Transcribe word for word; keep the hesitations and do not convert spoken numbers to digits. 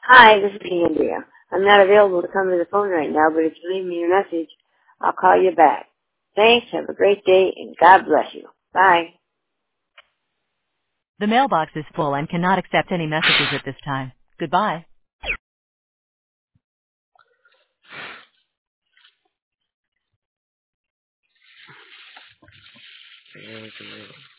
Hi, this is Andrea. I'm not available to come to the phone right now, but if you leave me a message, I'll call you back. Thanks, have a great day, and God bless you. Bye. The mailbox is full and cannot accept any messages at this time. Goodbye. Yeah, we can read it.